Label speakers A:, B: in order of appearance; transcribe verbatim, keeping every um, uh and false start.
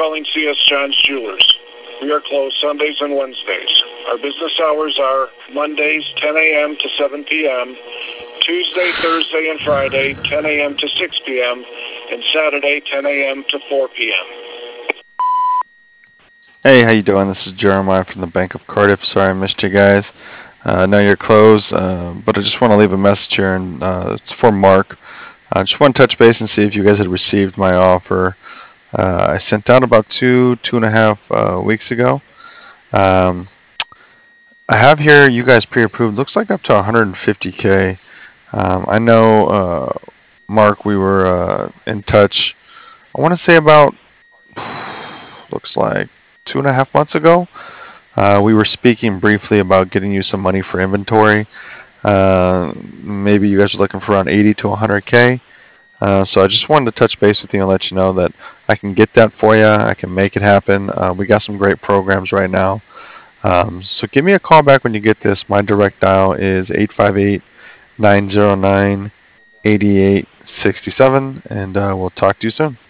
A: calling C S. John's Jewelers. We are closed Sundays and Wednesdays. Our business hours are Mondays, ten A M to seven P M, Tuesday, Thursday, and Friday, ten A M to six P M, and Saturday, ten A M to four P M
B: Hey, how you doing? This is Jeremiah from the Bank of Cardiff. Sorry I missed you guys. Uh, I know you're closed, uh, but I just want to leave a message here, and uh, it's for Mark. I just want to touch base and see if you guys had received my offer. Uh, I sent out about two, two and a half uh, weeks ago. Um, I have here you guys pre-approved. Looks like up to one hundred fifty K. Um, I know, uh, Mark, we were uh, in touch. I want to say about looks like two and a half months ago. Uh, we were speaking briefly about getting you some money for inventory. Uh, maybe you guys are looking for around eighty to one hundred K. Uh, so I just wanted to touch base with you and let you know that I can get that for you. I can make it happen. Uh, we got some great programs right now. Um, so give me a call back when you get this. My direct dial is eight five eight, nine zero nine, eight eight six seven, and uh, we'll talk to you soon.